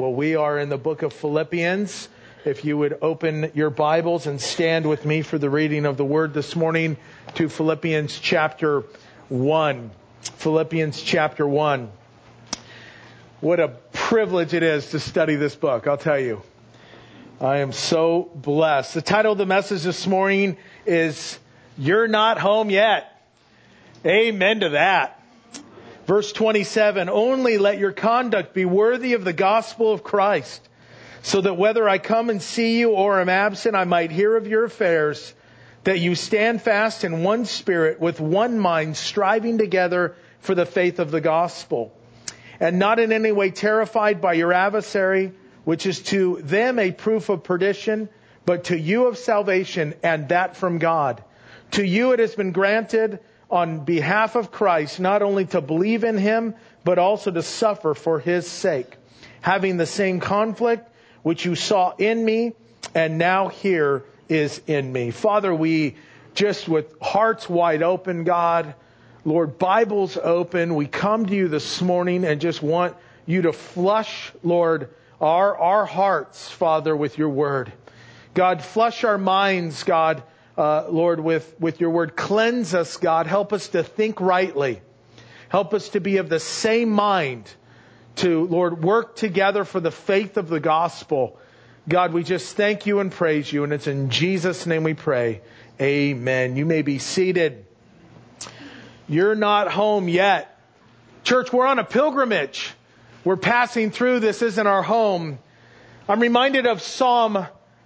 Well, we are in the book of Philippians. If you would open your Bibles and stand with me for the reading of the Word this morning to Philippians chapter 1. Philippians chapter 1. What a privilege it is to study this book, I'll tell you. I am so blessed. The title of the message this morning is, You're Not Home Yet. Amen to that. Verse 27, only let your conduct be worthy of the gospel of Christ, so that whether I come and see you or am absent, I might hear of your affairs, that you stand fast in one spirit, with one mind, striving together for the faith of the gospel, and not in any way terrified by your adversary, which is to them a proof of perdition, but to you of salvation, and that from God. To you it has been granted on behalf of Christ, not only to believe in Him, but also to suffer for His sake, having the same conflict which you saw in me, and now here is in me. Father, we just with hearts wide open, God, Lord, Bibles open, we come to you this morning and just want you to flush, Lord, our hearts, Father, with your word. God, flush our minds, God, Lord, with your word. Cleanse us, God. Help us to think rightly. Help us to be of the same mind to, Lord, work together for the faith of the gospel. God, we just thank you and praise you. And it's in Jesus' name we pray. Amen. You may be seated. You're not home yet. Church, we're on a pilgrimage. We're passing through. This isn't our home. I'm reminded of Psalm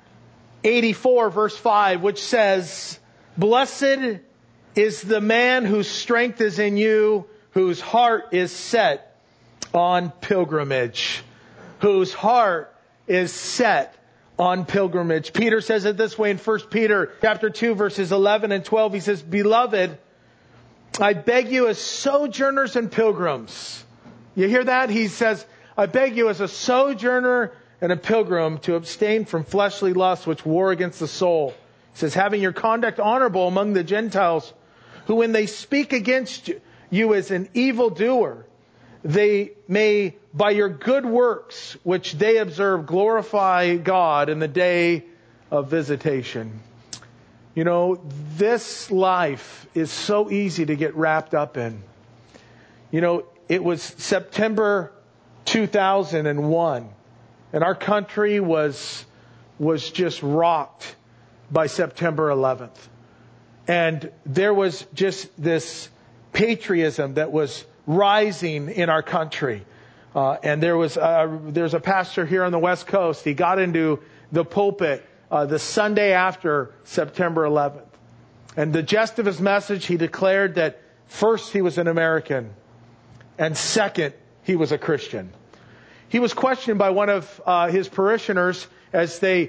84 verse 5, which says, blessed is the man whose strength is in you, whose heart is set on pilgrimage. Whose heart is set on pilgrimage. Peter says it this way in 1 Peter chapter 2 verses 11 and 12. He says, beloved, I beg you as sojourners and pilgrims. You hear that? He says, I beg you as a sojourner and a pilgrim to abstain from fleshly lusts which war against the soul. He says, having your conduct honorable among the Gentiles, who when they speak against you as an evildoer, they may by your good works which they observe glorify God in the day of visitation. You know, this life is so easy to get wrapped up in. You know, it was September 2001. And our country was just rocked by September 11th. And there was just this patriotism that was rising in our country. And there's a pastor here on the West Coast. He got into the pulpit the Sunday after September 11th. And the gist of his message, he declared that first, he was an American. And second, he was a Christian. He was questioned by one of his parishioners as they,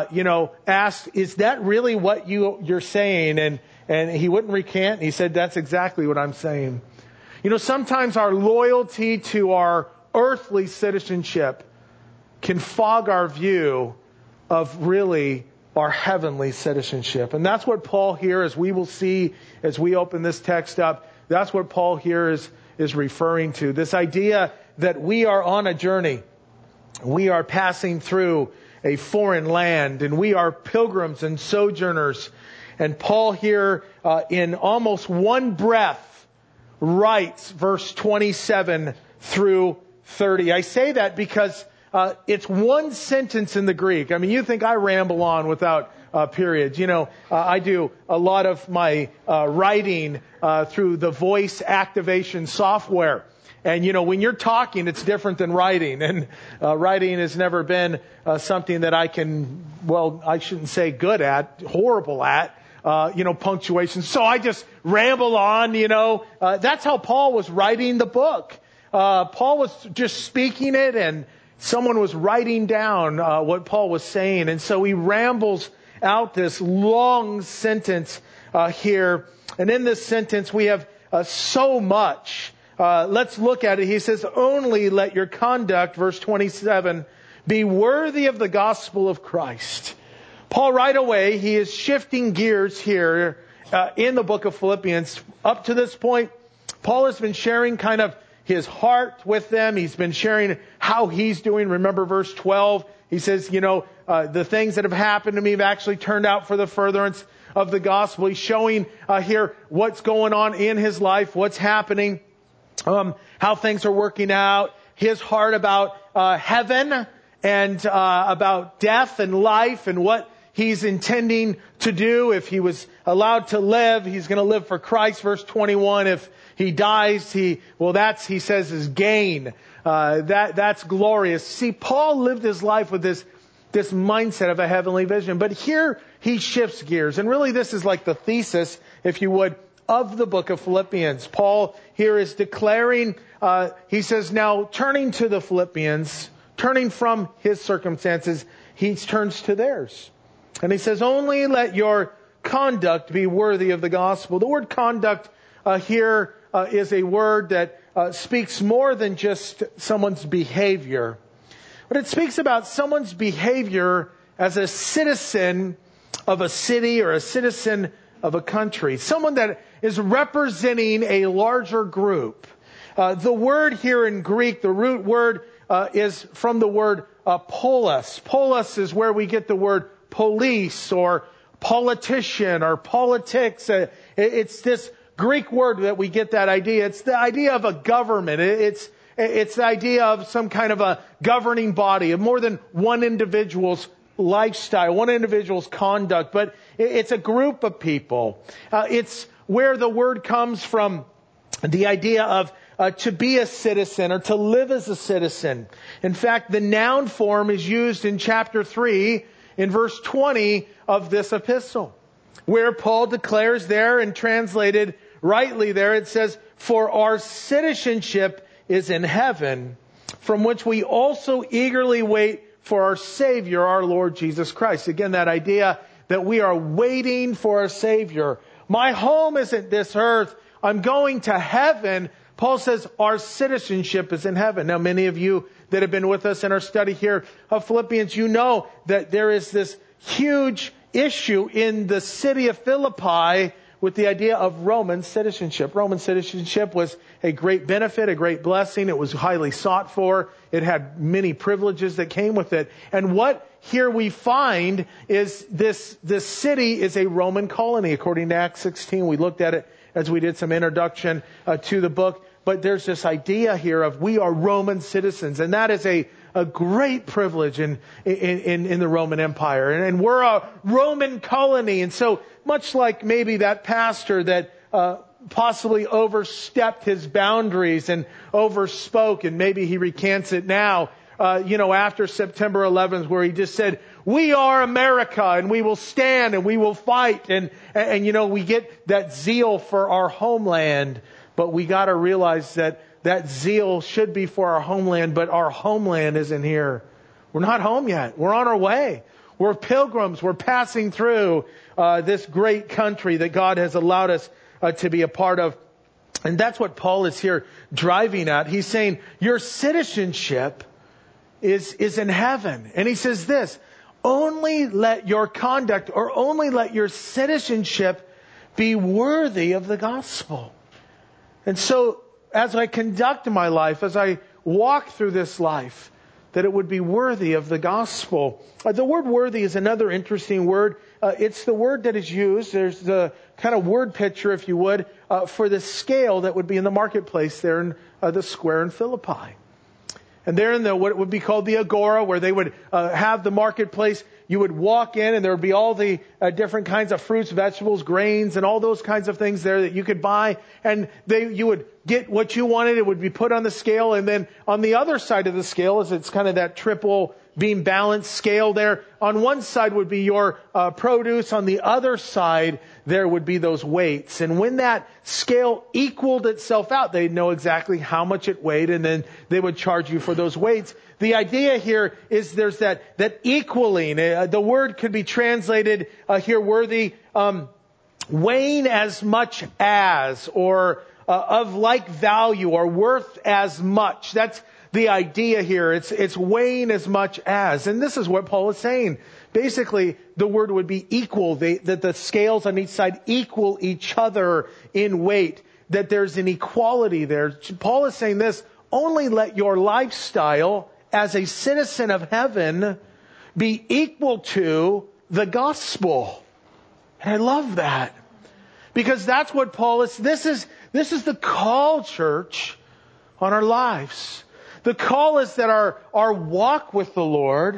asked, is that really what you're saying? And he wouldn't recant. He said, that's exactly what I'm saying. You know, sometimes our loyalty to our earthly citizenship can fog our view of really our heavenly citizenship. And that's what Paul here, as we will see as we open this text up, that's what Paul here is referring to. This idea that we are on a journey. We are passing through a foreign land, and we are pilgrims and sojourners. And Paul here, in almost one breath, writes verse 27 through 30. I say that because it's one sentence in the Greek. I mean, you think I ramble on without periods. You know, I do a lot of my writing through the voice activation software. And, you know, when you're talking, it's different than writing. And writing has never been something that I shouldn't say good at, horrible at, punctuation. So I just ramble on, That's how Paul was writing the book. Paul was just speaking it, and someone was writing down what Paul was saying. And so he rambles out this long sentence here. And in this sentence, we have so much. Let's look at it. He says, only let your conduct, verse 27, be worthy of the gospel of Christ. Paul, right away, he is shifting gears here in the book of Philippians. Up to this point, Paul has been sharing kind of his heart with them. He's been sharing how he's doing. Remember verse 12? He says, the things that have happened to me have actually turned out for the furtherance of the gospel. He's showing here what's going on in his life, what's happening, how things are working out, his heart about heaven and about death and life and what he's intending to do. If he was allowed to live, he's going to live for Christ. Verse 21, if he dies, he says is gain. That's glorious. See, Paul lived his life with this mindset of a heavenly vision. But here he shifts gears. And really this is like the thesis, if you would, of the book of Philippians. Paul here is declaring, he says, now turning to the Philippians, turning from his circumstances, he turns to theirs. And he says, only let your conduct be worthy of the gospel. The word conduct here is a word that speaks more than just someone's behavior. But it speaks about someone's behavior as a citizen of a city or a citizen of a country. Someone that is representing a larger group. The word here in Greek, the root word is from the word polis. Polis is where we get the word police or politician or politics. It's this Greek word that we get that idea. It's the idea of a government. It's the idea of some kind of a governing body, of more than one individual's lifestyle, one individual's conduct, but it's a group of people. It's where the word comes from, the idea of to be a citizen or to live as a citizen. In fact, the noun form is used in chapter 3 in verse 20 of this epistle, where Paul declares there and translated rightly there, it says, for our citizenship is in heaven, from which we also eagerly wait for our Savior, our Lord Jesus Christ. Again, that idea that we are waiting for a Savior. My home isn't this earth. I'm going to heaven. Paul says our citizenship is in heaven. Now, many of you that have been with us in our study here of Philippians, you know that there is this huge issue in the city of Philippi with the idea of Roman citizenship. Roman citizenship was a great benefit, a great blessing. It was highly sought for. It had many privileges that came with it. And what here we find is this city is a Roman colony, according to Acts 16. We looked at it as we did some introduction to the book. But there's this idea here of we are Roman citizens. And that is a great privilege in the Roman Empire. And we're a Roman colony. And so much like maybe that pastor that possibly overstepped his boundaries and overspoke, and maybe he recants it now, after September 11th, where he just said, we are America and we will stand and we will fight. And we get that zeal for our homeland. But we got to realize that zeal should be for our homeland, but our homeland isn't here. We're not home yet. We're on our way. We're pilgrims. We're passing through this great country that God has allowed us to be a part of. And that's what Paul is here driving at. He's saying your citizenship is in heaven. And he says this, only let your conduct or only let your citizenship be worthy of the gospel. And so as I conduct my life, as I walk through this life, that it would be worthy of the gospel. The word worthy is another interesting word. It's the word that is used. There's the kind of word picture, if you would, for the scale that would be in the marketplace there in the square in Philippi. And there in what would be called the agora, where they would have the marketplace, you would walk in and there would be all the different kinds of fruits, vegetables, grains, and all those kinds of things there that you could buy. And you would get what you wanted. It would be put on the scale. And then on the other side of the scale, is it's kind of that triple beam balance scale there. On one side would be your produce. On the other side, there would be those weights. And when that scale equaled itself out, they'd know exactly how much it weighed, and then they would charge you for those weights. The idea here is there's that equaling. The word could be translated here worthy, weighing as much as, or of like value, or worth as much. That's the idea here. It's weighing as much as. And this is what Paul is saying. Basically, the word would be equal. That the scales on each side equal each other in weight. that there's an equality there. Paul is saying this, only let your lifestyle as a citizen of heaven be equal to the gospel. And I love that. Because that's what Paul is, this is the call, church, on our lives. The call is that our walk with the Lord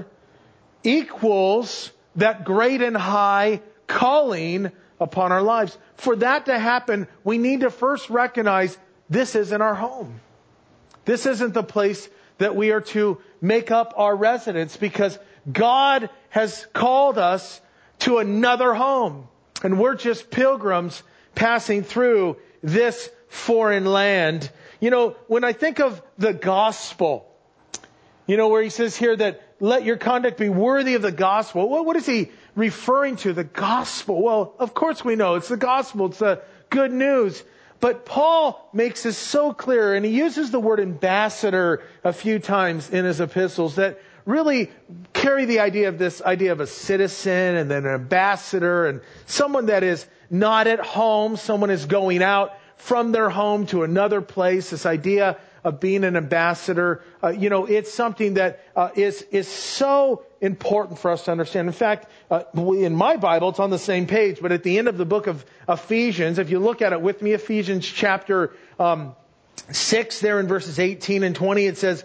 equals that great and high calling upon our lives. For that to happen, we need to first recognize this isn't our home. This isn't the place that we are to make up our residence, because God has called us to another home. And we're just pilgrims passing through this foreign land. You know, when I think of the gospel, you know, where he says here that let your conduct be worthy of the gospel. What is he referring to? The gospel. Well, of course we know it's the gospel. It's the good news. But Paul makes this so clear, and he uses the word ambassador a few times in his epistles that really carry the idea of this idea of a citizen and then an ambassador and someone that is not at home. Someone is going out from their home to another place. This idea of being an ambassador, it's something that is so important for us to understand. In fact, in my Bible, it's on the same page, but at the end of the book of Ephesians, if you look at it with me, Ephesians chapter 6, there in verses 18 and 20, it says,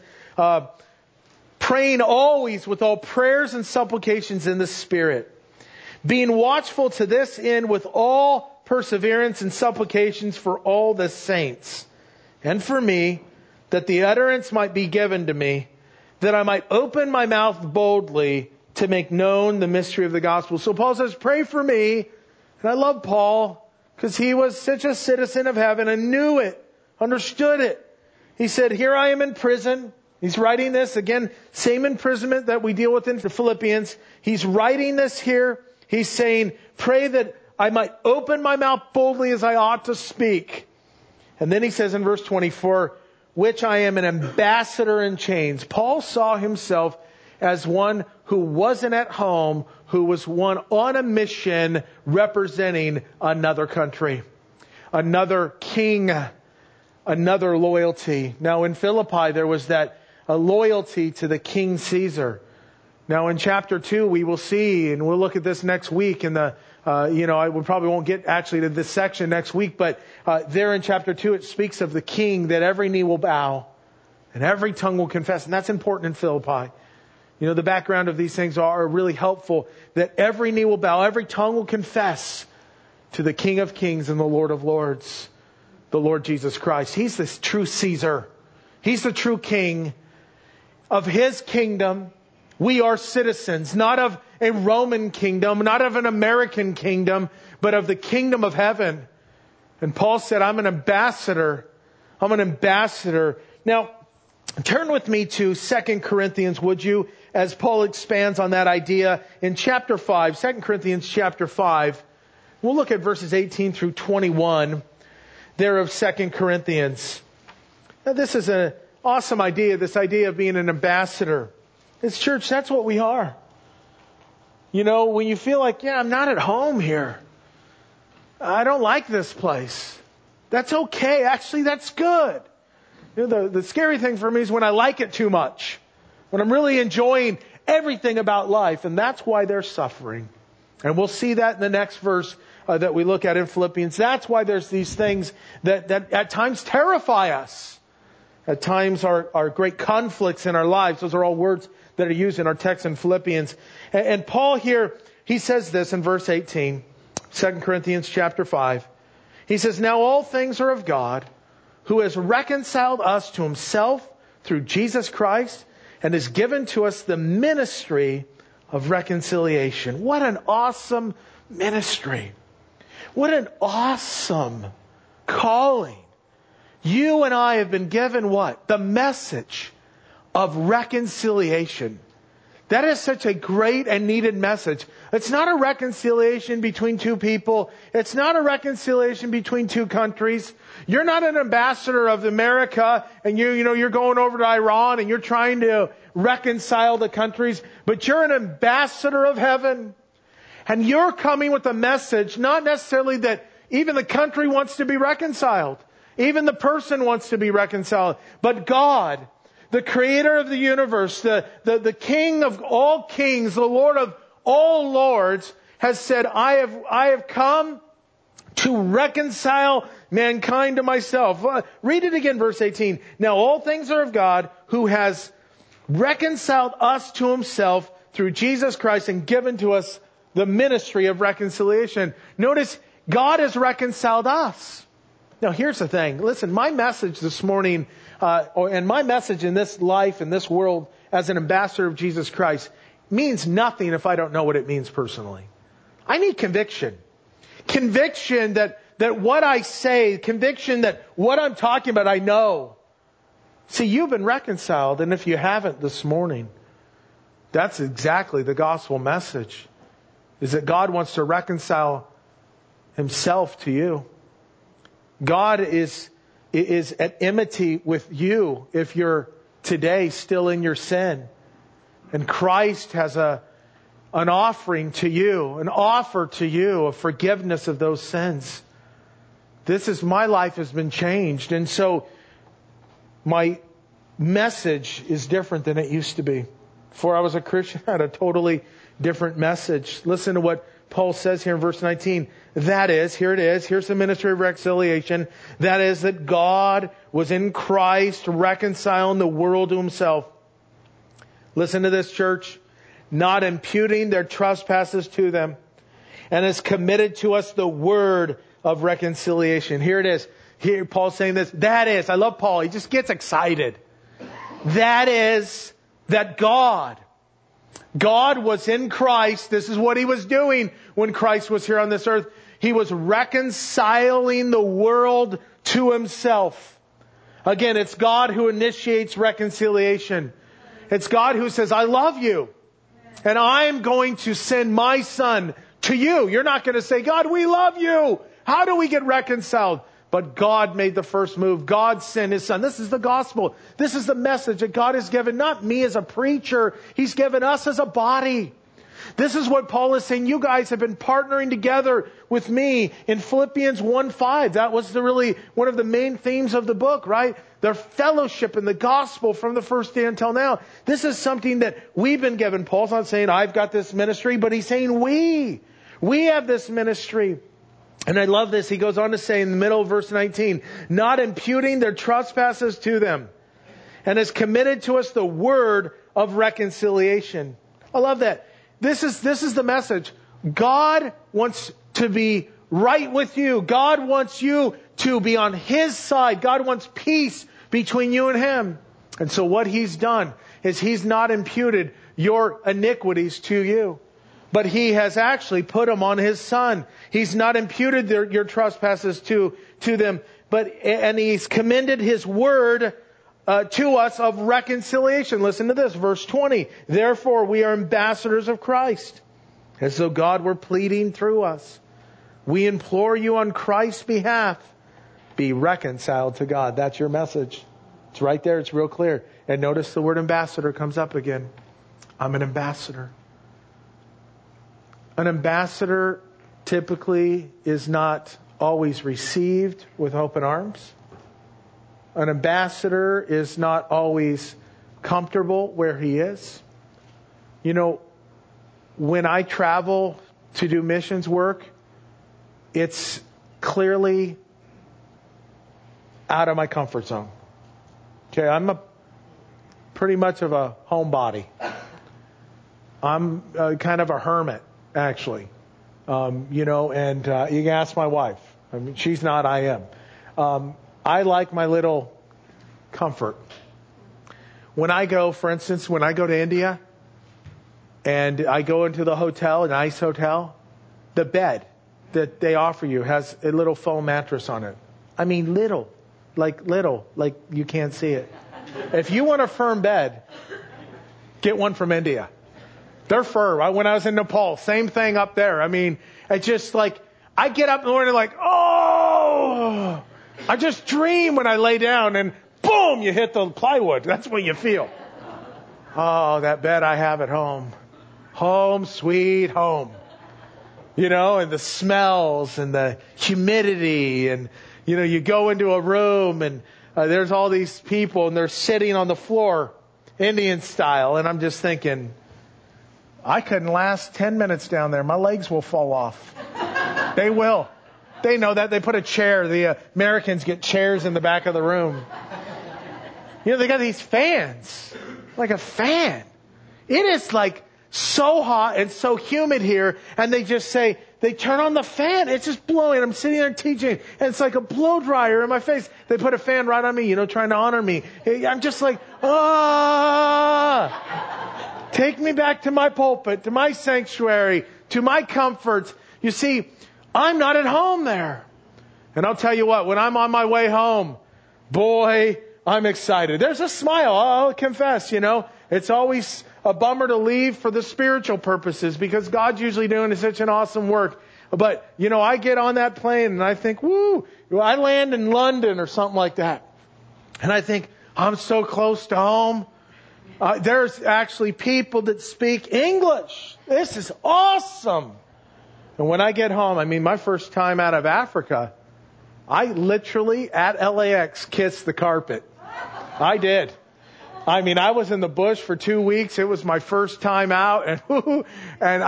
praying always with all prayers and supplications in the Spirit, being watchful to this end with all perseverance and supplications for all the saints, and for me, that the utterance might be given to me, that I might open my mouth boldly to make known the mystery of the gospel. So Paul says, pray for me. And I love Paul because he was such a citizen of heaven and knew it, understood it. He said, here I am in prison. He's writing this, again, same imprisonment that we deal with in the Philippians. He's writing this here. He's saying, pray that I might open my mouth boldly as I ought to speak. And then he says in verse 24, which I am an ambassador in chains. Paul saw himself as one who wasn't at home, who was one on a mission representing another country, another king, another loyalty. Now in Philippi, there was that loyalty to the King Caesar. Now in chapter 2, we will see, and we'll look at this next week in the we probably won't get actually to this section next week, but there in chapter 2, it speaks of the king that every knee will bow and every tongue will confess. And that's important in Philippi. You know, the background of these things are really helpful, that every knee will bow, every tongue will confess to the King of Kings and the Lord of Lords, the Lord Jesus Christ. He's the true Caesar. He's the true king of his kingdom. We are citizens, not of a Roman kingdom, not of an American kingdom, but of the kingdom of heaven. And Paul said, I'm an ambassador. I'm an ambassador. Now, turn with me to 2 Corinthians, would you, as Paul expands on that idea in chapter 5, 2 Corinthians chapter 5. We'll look at verses 18 through 21 there of 2 Corinthians. Now, this is an awesome idea, this idea of being an ambassador. It's church, that's what we are. You know, when you feel like, I'm not at home here. I don't like this place. That's okay. Actually, that's good. You know, the scary thing for me is when I like it too much. When I'm really enjoying everything about life. And that's why they're suffering. And we'll see that in the next verse that we look at in Philippians. That's why there's these things that at times terrify us. At times are great conflicts in our lives. Those are all words that are used in our text in Philippians. And Paul here, he says this in verse 18, 2 Corinthians chapter 5. He says, now all things are of God, who has reconciled us to himself through Jesus Christ and has given to us the ministry of reconciliation. What an awesome ministry. What an awesome calling. You and I have been given what? The message of reconciliation. That is such a great and needed message. It's not a reconciliation between two people. It's not a reconciliation between two countries. You're not an ambassador of America and you're going over to Iran and you're trying to reconcile the countries, but you're an ambassador of heaven. And you're coming with a message, not necessarily that even the country wants to be reconciled. Even the person wants to be reconciled. But God, the creator of the universe, the King of all kings, the Lord of all lords, has said, I have come to reconcile mankind to myself. Read it again, verse 18. Now all things are of God, who has reconciled us to himself through Jesus Christ and given to us the ministry of reconciliation. Notice, God has reconciled us. Now here's the thing. Listen, my message this morning, and my message in this life, in this world, as an ambassador of Jesus Christ, means nothing if I don't know what it means personally. I need conviction. Conviction that what I say, conviction that what I'm talking about, I know. See, you've been reconciled, and if you haven't this morning, that's exactly the gospel message, is that God wants to reconcile himself to you. God is at enmity with you if you're today still in your sin. And Christ has an offering to you, an offer to you of forgiveness of those sins. My life has been changed. And so my message is different than it used to be. Before I was a Christian, I had a totally different message. Listen to what Paul says here in verse 19. That is, here it is, here's the ministry of reconciliation. That is that God was in Christ reconciling the world to himself. Listen to this, church. Not imputing their trespasses to them, and has committed to us the word of reconciliation. Here it is. Here Paul's saying this. That is, I love Paul. He just gets excited. That is that God was in Christ. This is what he was doing when Christ was here on this earth. He was reconciling the world to himself. Again, it's God who initiates reconciliation. It's God who says, I love you. And I'm going to send my son to you. You're not going to say, God, we love you. How do we get reconciled? But God made the first move. God sent his son. This is the gospel. This is the message that God has given, not me as a preacher. He's given us as a body. This is what Paul is saying. You guys have been partnering together with me in Philippians 1:5. That was really one of the main themes of the book, right? Their fellowship in the gospel from the first day until now. This is something that we've been given. Paul's not saying I've got this ministry, but he's saying we have this ministry. And I love this. He goes on to say in the middle of verse 19, not imputing their trespasses to them, and has committed to us the word of reconciliation. I love that. This is the message. God wants to be right with you. God wants you to be on his side. God wants peace between you and him. And so what he's done is he's not imputed your iniquities to you, but he has actually put them on his son. He's not imputed your trespasses to them, and he's commended his word to us of reconciliation. Listen to this, verse 20. Therefore we are ambassadors of Christ, as though God were pleading through us. We implore you on Christ's behalf, be reconciled to God. That's your message. It's right there. It's real clear. And notice the word ambassador comes up again. I'm an ambassador. An ambassador typically is not always received with open arms. An ambassador is not always comfortable where he is. You know, when I travel to do missions work, it's clearly out of my comfort zone. Okay, I'm pretty much of a homebody. I'm kind of a hermit, actually. And you can ask my wife. I mean, she's not, I am. I like my little comfort. When I go, for instance, to India and I go into the hotel, a nice hotel, the bed that they offer you has a little foam mattress on it. I mean, little, like you can't see it. If you want a firm bed, get one from India. They're firm. When I was in Nepal, same thing up there. I mean, it's just like, I get up in the morning like, oh, I just dream when I lay down and boom, you hit the plywood. That's what you feel. Oh, that bed I have at home. Home, sweet home. And the smells and the humidity and You go into a room and there's all these people and they're sitting on the floor, Indian style. And I'm just thinking, I couldn't last 10 minutes down there. My legs will fall off. They will. They know that. They put a chair. The Americans get chairs in the back of the room. They got these fans. Like a fan. It is like so hot and so humid here. And they just say, they turn on the fan. It's just blowing. I'm sitting there teaching. And it's like a blow dryer in my face. They put a fan right on me, trying to honor me. I'm just like, take me back to my pulpit, to my sanctuary, to my comforts. You see, I'm not at home there. And I'll tell you what, when I'm on my way home, boy, I'm excited. There's a smile. I'll confess, It's always a bummer to leave for the spiritual purposes because God's usually doing such an awesome work. But, I get on that plane and I think, woo, I land in London or something like that. And I think, I'm so close to home. There's actually people that speak English. This is awesome. And when I get home, my first time out of Africa, I literally at LAX kissed the carpet. I did. I was in the bush for 2 weeks. It was my first time out. And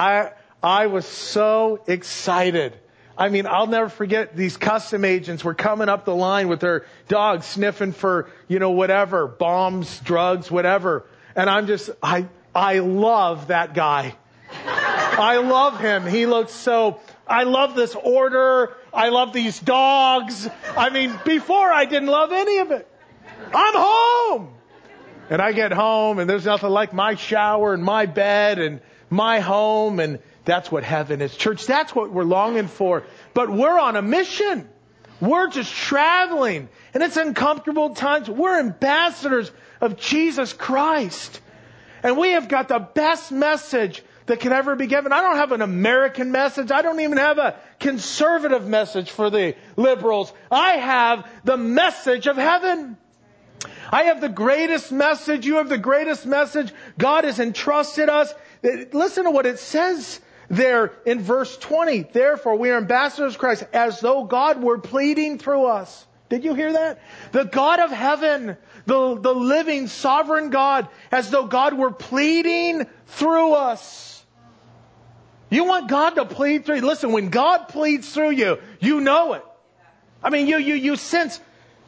I was so excited. I'll never forget these custom agents were coming up the line with their dogs sniffing for, whatever, bombs, drugs, whatever. And I love that guy. I love him. He looks I love this order. I love these dogs. Before I didn't love any of it. I'm home. And I get home and there's nothing like my shower and my bed and my home. And that's what heaven is. Church, that's what we're longing for. But we're on a mission. We're just traveling. And it's uncomfortable times. We're ambassadors of Jesus Christ. And we have got the best message that can ever be given. I don't have an American message. I don't even have a conservative message for the liberals. I have the message of heaven. I have the greatest message. You have the greatest message. God has entrusted us. Listen to what it says there in verse 20. Therefore, we are ambassadors of Christ as though God were pleading through us. Did you hear that? The God of heaven, the living sovereign God, as though God were pleading through us. You want God to plead through you? Listen, when God pleads through you, you know it. You sense,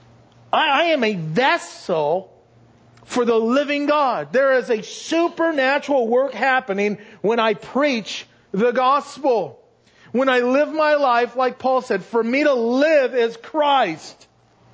I am a vessel for the living God. There is a supernatural work happening when I preach the gospel. When I live my life, like Paul said, for me to live is Christ.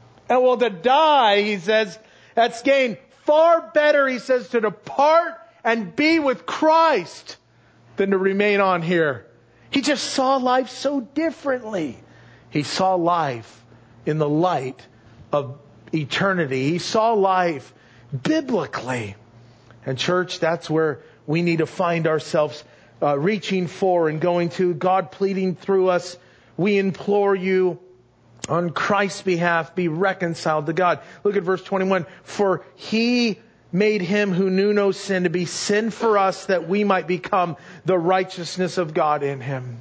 And to die, he says, that's gain. Far better, he says, to depart and be with Christ than to remain on here. He just saw life so differently. He saw life in the light of eternity. He saw life biblically. And church, that's where we need to find ourselves reaching for and going to. God pleading through us. We implore you on Christ's behalf, be reconciled to God. Look at verse 21. For He made Him who knew no sin to be sin for us that we might become the righteousness of God in Him.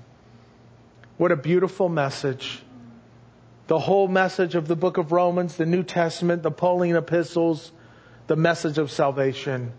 What a beautiful message. The whole message of the book of Romans, the New Testament, the Pauline epistles, the message of salvation.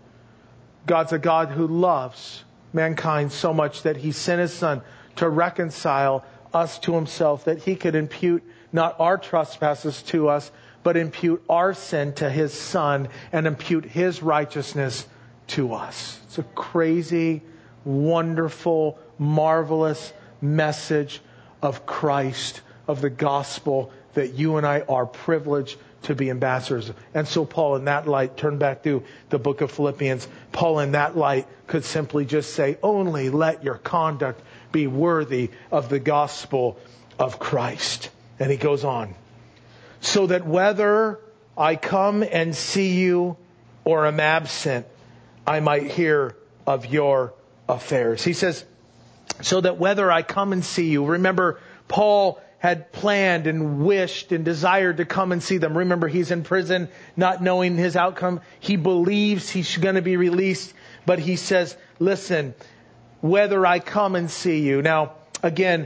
God's a God who loves mankind so much that He sent His Son to reconcile us to Himself, that He could impute not our trespasses to us, but impute our sin to His Son and impute His righteousness to us. It's a crazy, wonderful, marvelous message of Christ, of the gospel, that you and I are privileged to be ambassadors. And so Paul, in that light, turn back to the book of Philippians. Paul, in that light, could simply just say, only let your conduct be worthy of the gospel of Christ. And he goes on. So that whether I come and see you or am absent, I might hear of your affairs. He says, so that whether I come and see you. Remember, Paul had planned and wished and desired to come and see them. Remember, he's in prison, not knowing his outcome. He believes he's going to be released, but he says, listen, whether I come and see you. Now, Again,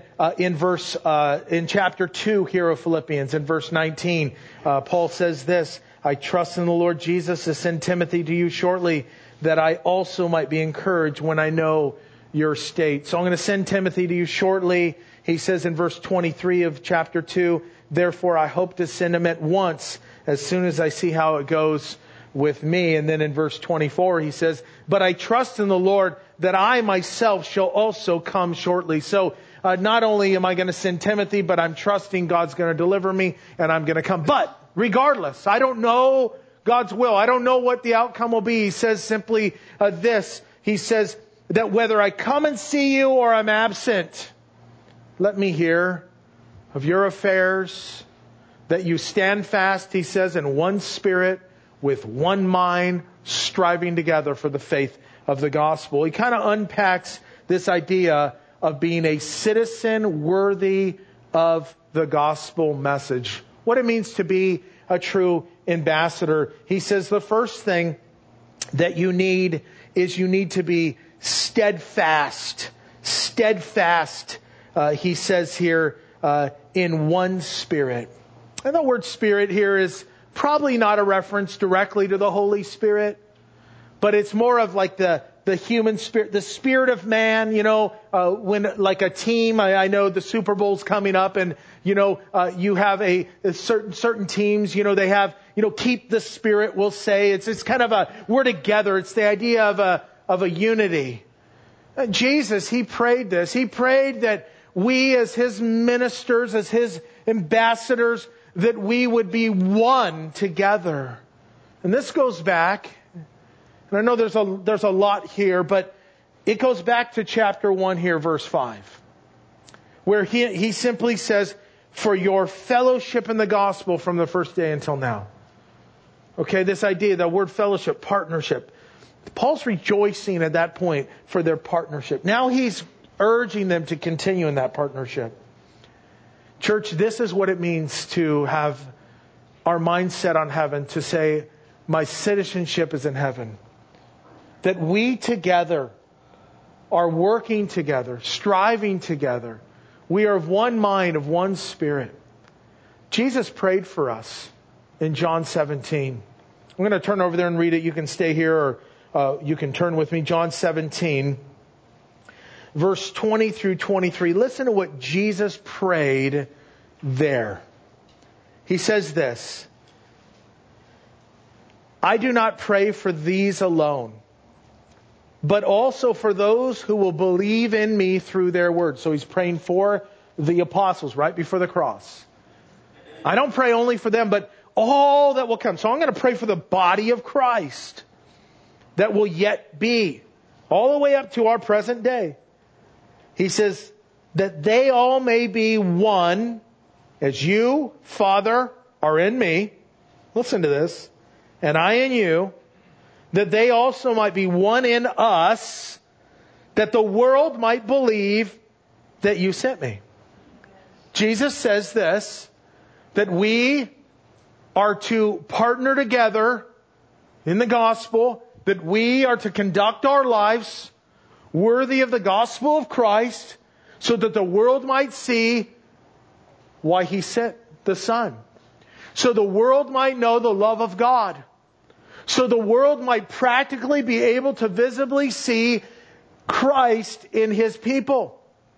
in chapter 2 here of Philippians, in verse 19, Paul says this, I trust in the Lord Jesus to send Timothy to you shortly, that I also might be encouraged when I know your state. So I'm going to send Timothy to you shortly. He says in verse 23 of chapter 2, therefore I hope to send him at once, as soon as I see how it goes with me. And then in verse 24, he says, but I trust in the Lord that I myself shall also come shortly. So not only am I going to send Timothy, but I'm trusting God's going to deliver me and I'm going to come. But regardless, I don't know God's will. I don't know what the outcome will be. He says simply this. He says that whether I come and see you or I'm absent, let me hear of your affairs, that you stand fast, he says, in one spirit, with one mind, striving together for the faith of the gospel. He kind of unpacks this idea of being a citizen worthy of the gospel message. What it means to be a true ambassador. He says the first thing that you need is you need to be steadfast. Steadfast, he says here, in one spirit. And the word spirit here is probably not a reference directly to the Holy Spirit, but it's more of like the human spirit, the spirit of man, when like a team, I know the Super Bowl's coming up and, you have a certain teams, they have, keep the spirit, we'll say. It's kind of we're together. It's the idea of a unity. And Jesus, he prayed this. He prayed that we as his ministers, as his ambassadors, that we would be one together. And this goes back, and I know there's a lot here, but it goes back to chapter 1 here, verse 5, where he simply says, for your fellowship in the gospel from the first day until now. Okay, this idea, the word fellowship, partnership. Paul's rejoicing at that point for their partnership. Now he's urging them to continue in that partnership. Church, this is what it means to have our mind set on heaven, to say, my citizenship is in heaven. That we together are working together, striving together. We are of one mind, of one spirit. Jesus prayed for us in John 17. I'm going to turn over there and read it. You can stay here or you can turn with me. John 17. Verse 20 through 23. Listen to what Jesus prayed there. He says this, I do not pray for these alone, but also for those who will believe in me through their word. So he's praying for the apostles right before the cross. I don't pray only for them, but all that will come. So I'm going to pray for the body of Christ that will yet be, all the way up to our present day. He says that they all may be one, as you, Father, are in me. Listen to this. And I in you, that they also might be one in us, that the world might believe that you sent me. Jesus says this, that we are to partner together in the gospel, that we are to conduct our lives worthy of the gospel of Christ, so that the world might see why he sent the Son. So the world might know the love of God. So the world might practically be able to visibly see Christ in his people.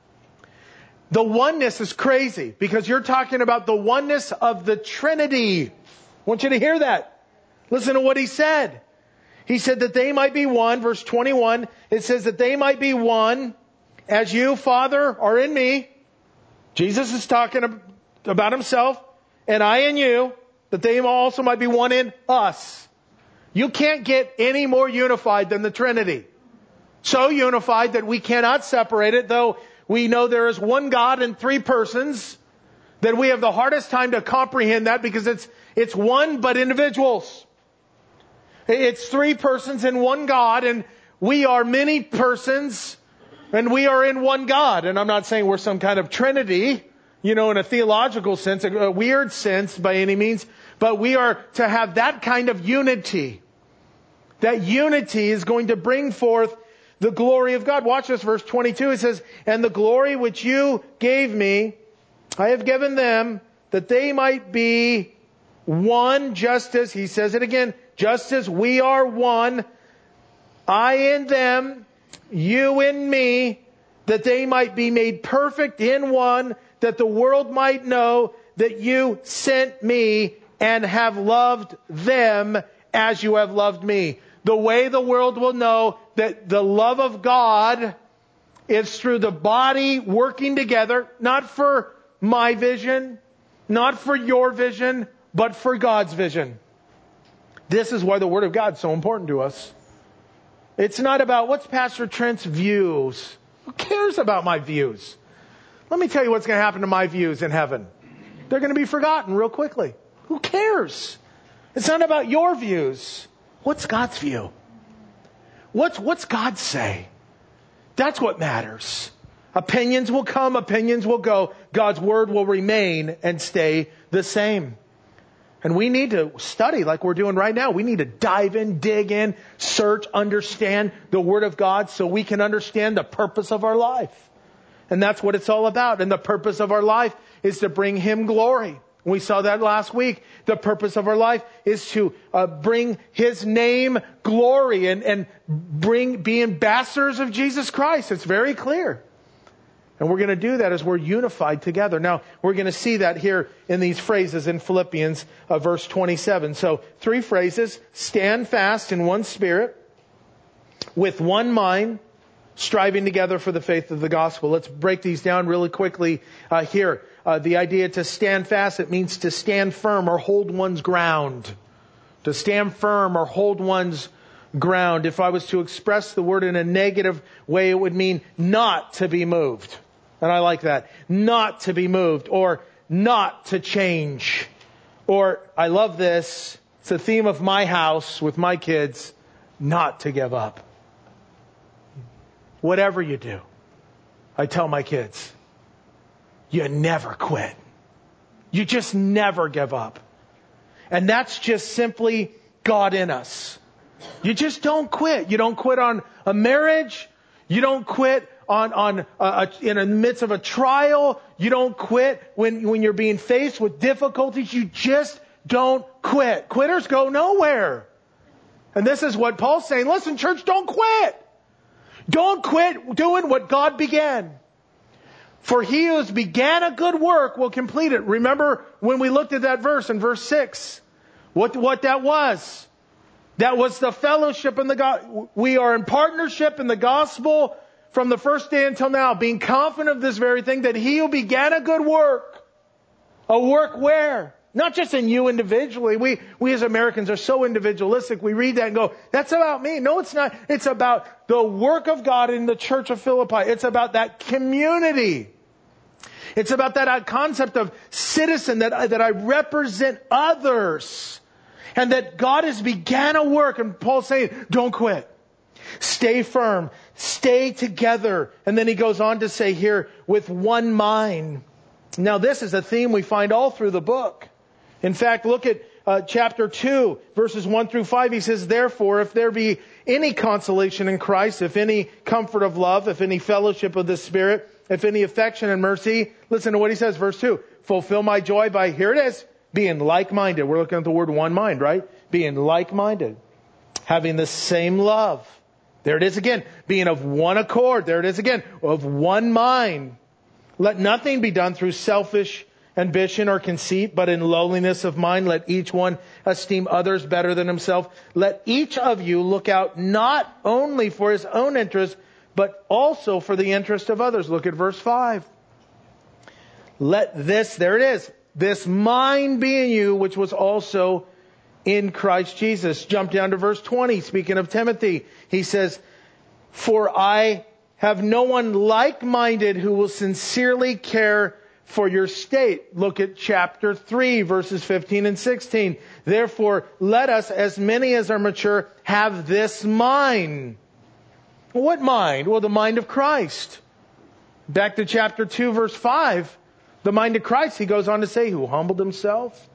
The oneness is crazy, because you're talking about the oneness of the Trinity. I want you to hear that. Listen to what he said. He said that they might be one. Verse 21, it says that they might be one as you, Father, are in me. Jesus is talking about himself. And I in you, that they also might be one in us. You can't get any more unified than the Trinity. So unified that we cannot separate it, though we know there is one God in three persons, that we have the hardest time to comprehend that, because it's one but individuals. It's three persons in one God, and we are many persons, and we are in one God. And I'm not saying we're some kind of Trinity, in a theological sense, a weird sense by any means, but we are to have that kind of unity. That unity is going to bring forth the glory of God. Watch this, verse 22. It says, and the glory which you gave me, I have given them, that they might be one, just as, he says it again, just as we are one, I in them, you in me, that they might be made perfect in one, that the world might know that you sent me and have loved them as you have loved me. The way the world will know that the love of God is through the body working together, not for my vision, not for your vision, but for God's vision. This is why the Word of God is so important to us. It's not about what's Pastor Trent's views. Who cares about my views? Let me tell you what's going to happen to my views in heaven. They're going to be forgotten real quickly. Who cares? It's not about your views. What's God's view? What's God say? That's what matters. Opinions will come, opinions will go. God's Word will remain and stay the same. And we need to study like we're doing right now. We need to dive in, dig in, search, understand the Word of God so we can understand the purpose of our life. And that's what it's all about. And the purpose of our life is to bring Him glory. We saw that last week. The purpose of our life is to bring His name glory and be ambassadors of Jesus Christ. It's very clear. And we're going to do that as we're unified together. Now, we're going to see that here in these phrases in Philippians verse 27. So, 3 phrases. Stand fast in one spirit, with one mind, striving together for the faith of the gospel. Let's break these down really quickly here. The idea to stand fast, it means to stand firm or hold one's ground. To stand firm or hold one's ground. If I was to express the word in a negative way, it would mean not to be moved. And I like that. Not to be moved or not to change. Or, I love this, it's a theme of my house with my kids, not to give up. Whatever you do, I tell my kids, you never quit. You just never give up. And that's just simply God in us. You just don't quit. You don't quit on a marriage. You don't quit in the midst of a trial. You don't quit when you're being faced with difficulties. You just don't quit. Quitters go nowhere. And this is what Paul's saying. Listen, church, don't quit. Don't quit doing what God began. For he who has began a good work will complete it. Remember when we looked at that verse in verse 6, what that was? That was the fellowship in the gospel. We are in partnership in the gospel from the first day until now, being confident of this very thing, that he who began a good work. A work where? Not just in you individually. We as Americans are so individualistic. We read that and go, that's about me. No, it's not. It's about the work of God in the church of Philippi. It's about that community. It's about that concept of citizen, that I represent others. And that God has began a work. And Paul's saying, don't quit. Stay firm. Stay together. And then he goes on to say here, with one mind. Now this is a theme we find all through the book. In fact, look at chapter 2, verses 1 through 5. He says, therefore, if there be any consolation in Christ, if any comfort of love, if any fellowship of the Spirit, if any affection and mercy, listen to what he says, verse 2. Fulfill my joy by, here it is, being like-minded. We're looking at the word one mind, right? Being like-minded. Having the same love. There it is again. Being of one accord. There it is again. Of one mind. Let nothing be done through selfish ambition or conceit, but in lowliness of mind, let each one esteem others better than himself. Let each of you look out not only for his own interest, but also for the interest of others. Look at verse 5. Let this, there it is, this mind be in you, which was also in Christ Jesus. Jump down to verse 20. Speaking of Timothy, he says, for I have no one like-minded who will sincerely care for your state. Look at chapter 3, verses 15 and 16. Therefore, let us, as many as are mature, have this mind. What mind? Well, the mind of Christ. Back to chapter 2, verse 5. The mind of Christ, he goes on to say, who humbled himself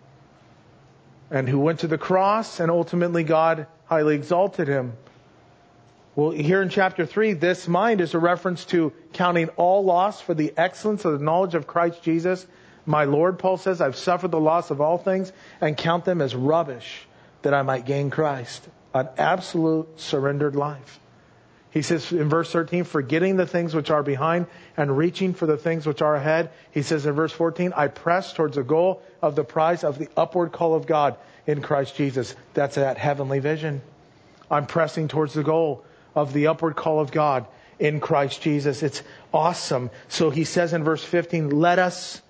and who went to the cross, and ultimately God highly exalted him. Well, here in chapter 3, this mind is a reference to counting all loss for the excellence of the knowledge of Christ Jesus. My Lord, Paul says, I've suffered the loss of all things and count them as rubbish that I might gain Christ. An absolute surrendered life. He says in verse 13, forgetting the things which are behind and reaching for the things which are ahead. He says in verse 14, I press towards the goal of the prize of the upward call of God in Christ Jesus. That's that heavenly vision. I'm pressing towards the goal of the upward call of God in Christ Jesus. It's awesome. So he says in verse 15, let us,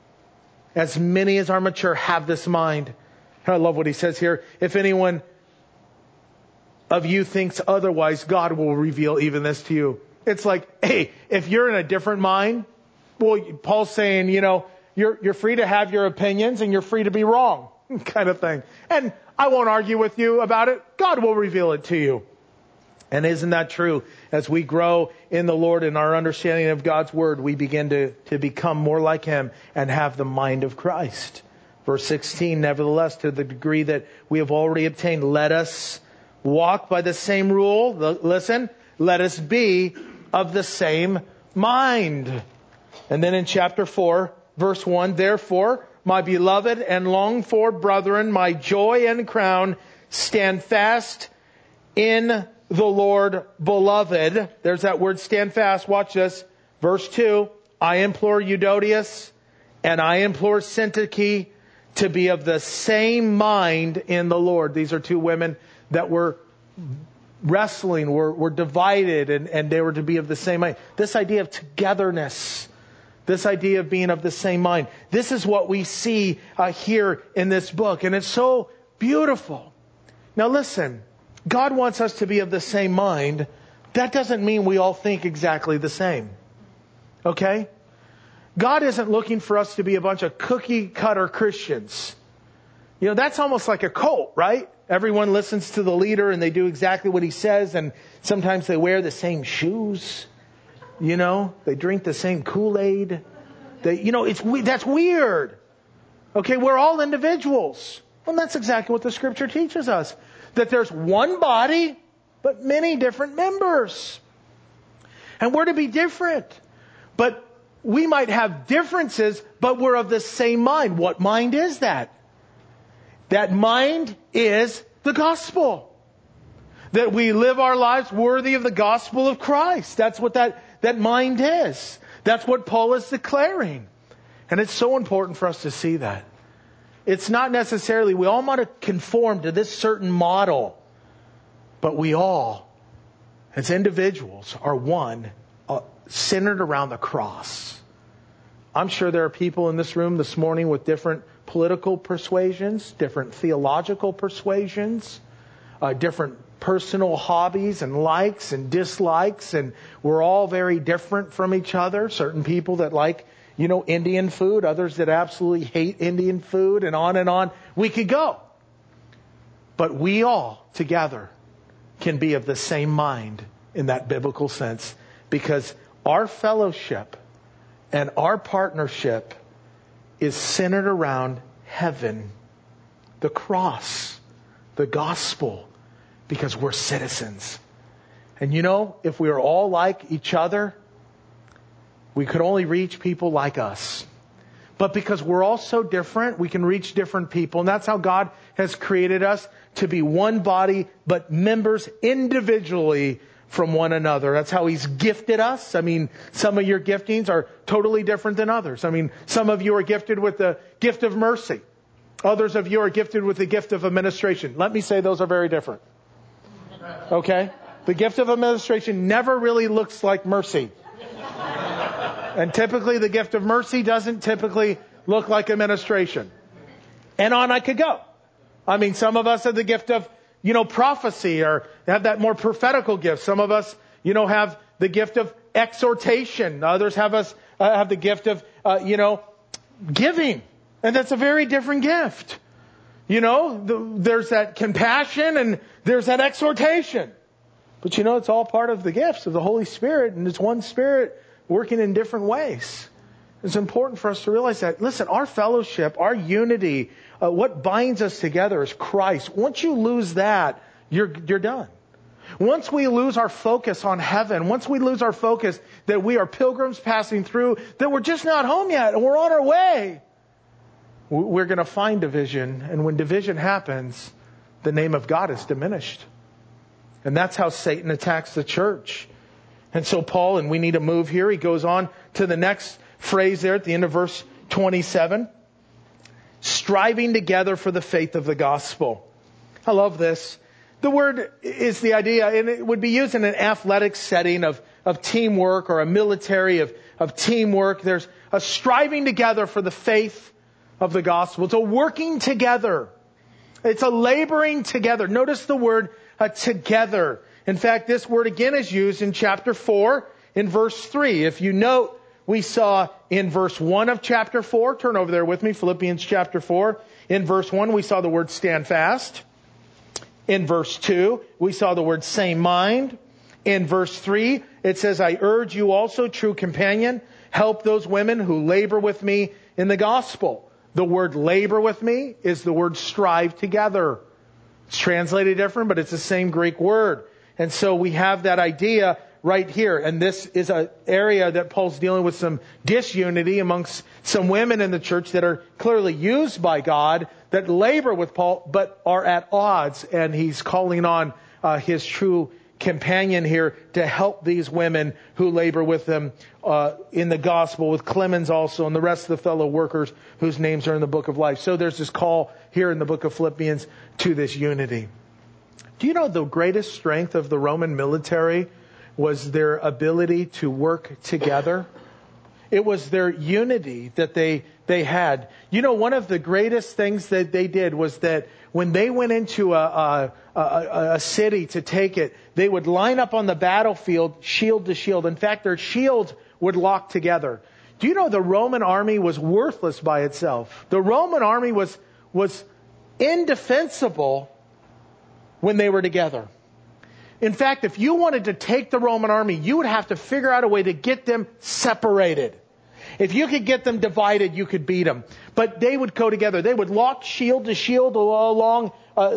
as many as are mature, have this mind. And I love what he says here. If anyone of you thinks otherwise, God will reveal even this to you. It's like, hey, if you're in a different mind, well, Paul's saying, you're free to have your opinions and you're free to be wrong, kind of thing. And I won't argue with you about it. God will reveal it to you. And isn't that true? As we grow in the Lord and our understanding of God's Word, we begin to become more like Him and have the mind of Christ. Verse 16, nevertheless, to the degree that we have already obtained, let us walk by the same rule. Listen, let us be of the same mind. And then in chapter 4, verse 1, therefore, my beloved and longed for brethren, my joy and crown, stand fast in the Lord, beloved. There's that word stand fast. Watch this. Verse 2, I implore Euodias and I implore Syntyche to be of the same mind in the Lord. These are two women that were wrestling, were divided, and they were to be of the same mind. This idea of togetherness, this idea of being of the same mind. This is what we see here in this book, and it's so beautiful. Now listen, God wants us to be of the same mind. That doesn't mean we all think exactly the same. Okay? God isn't looking for us to be a bunch of cookie cutter Christians. That's almost like a cult, right? Everyone listens to the leader and they do exactly what he says, and sometimes they wear the same shoes. They drink the same Kool-Aid. That's weird. Okay, we're all individuals. Well, that's exactly what the Scripture teaches us. That there's one body, but many different members. And we're to be different. But we might have differences, but we're of the same mind. What mind is that? That mind is the gospel. That we live our lives worthy of the gospel of Christ. That's what that mind is. That's what Paul is declaring. And it's so important for us to see that. It's not necessarily, we all might have conformed to this certain model, but we all, as individuals, are one, centered around the cross. I'm sure there are people in this room this morning with different political persuasions, different theological persuasions, different personal hobbies and likes and dislikes, and we're all very different from each other. Certain people that like, Indian food, others that absolutely hate Indian food, and on. We could go. But we all together can be of the same mind in that biblical sense, because our fellowship and our partnership is centered around heaven, the cross, the gospel, because we're citizens. And if we are all like each other, we could only reach people like us. But because we're all so different, we can reach different people. And that's how God has created us, to be one body, but members individually from one another. That's how He's gifted us. Some of your giftings are totally different than others. Some of you are gifted with the gift of mercy. Others of you are gifted with the gift of administration. Let me say those are very different. Okay? The gift of administration never really looks like mercy. And typically the gift of mercy doesn't typically look like administration. And on I could go. Some of us have the gift of, prophecy, or have that more prophetical gift. Some of us, have the gift of exhortation. Others have the gift of, giving. And that's a very different gift. There's that compassion and there's that exhortation. But it's all part of the gifts of the Holy Spirit, and it's one Spirit working in different ways. It's important for us to realize that. Listen, our fellowship, our unity, what binds us together is Christ. Once you lose that, you're done. Once we lose our focus on heaven, once we lose our focus that we are pilgrims passing through, that we're just not home yet and we're on our way, we're going to find division. And when division happens, the name of God is diminished. And that's how Satan attacks the church. And so Paul, and we need to move here, he goes on to the next phrase there at the end of verse 27. Striving together for the faith of the gospel. I love this. The word is the idea, and it would be used in an athletic setting of teamwork, or a military of teamwork. There's a striving together for the faith of the gospel. It's a working together. It's a laboring together. Notice the word together. In fact, this word again is used in chapter 4 in verse 3. If you note, we saw in verse 1 of chapter 4, turn over there with me, Philippians chapter 4. In verse 1, we saw the word stand fast. In verse 2, we saw the word same mind. In verse 3, it says, I urge you also, true companion, help those women who labor with me in the gospel. The word labor with me is the word strive together. It's translated different, but it's the same Greek word. And so we have that idea right here. And this is an area that Paul's dealing with some disunity amongst some women in the church that are clearly used by God, that labor with Paul, but are at odds. And he's calling on his true companion here to help these women who labor with them in the gospel, with Clemens also, and the rest of the fellow workers whose names are in the book of life. So there's this call here in the book of Philippians to this unity. Do you know the greatest strength of the Roman military was their ability to work together? It was their unity that they had. You know, one of the greatest things that they did was that when they went into a city to take it, they would line up on the battlefield, shield to shield. In fact, their shields would lock together. Do you know the Roman army was worthless by itself? The Roman army was indefensible when they were together. In fact, if you wanted to take the Roman army, you would have to figure out a way to get them separated. If you could get them divided, you could beat them. But they would go together. They would lock shield to shield along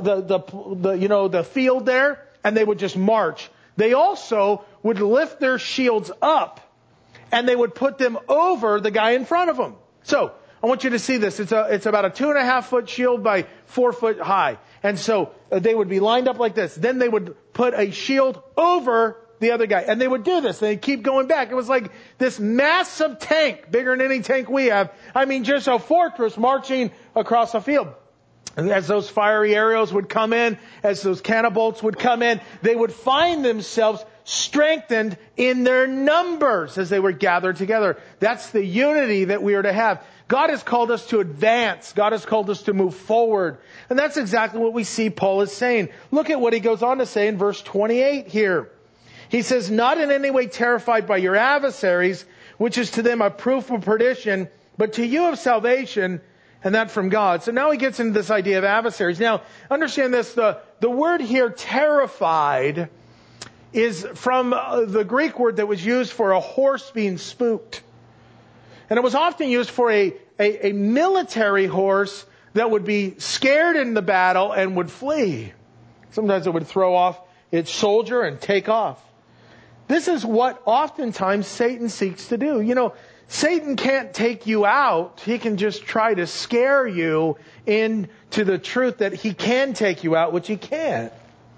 the field there, and they would just march. They also would lift their shields up, and they would put them over the guy in front of them. So I want you to see this. It's about a 2.5 foot shield by 4 foot high. And so they would be lined up like this. Then they would put a shield over the other guy. And they would do this. They'd keep going back. It was like this massive tank, bigger than any tank we have. I mean, just a fortress marching across a field. And as those fiery arrows would come in, as those cannonbolts would come in, they would find themselves strengthened in their numbers as they were gathered together. That's the unity that we are to have. God has called us to advance. God has called us to move forward. And that's exactly what we see Paul is saying. Look at what he goes on to say in verse 28 here. He says, not in any way terrified by your adversaries, which is to them a proof of perdition, but to you of salvation, and that from God. So now he gets into this idea of adversaries. Now, understand this, the word here, terrified, is from the Greek word that was used for a horse being spooked. And it was often used for a military horse that would be scared in the battle and would flee. Sometimes it would throw off its soldier and take off. This is what oftentimes Satan seeks to do. You know, Satan can't take you out. He can just try to scare you into the truth that he can take you out, which he can't.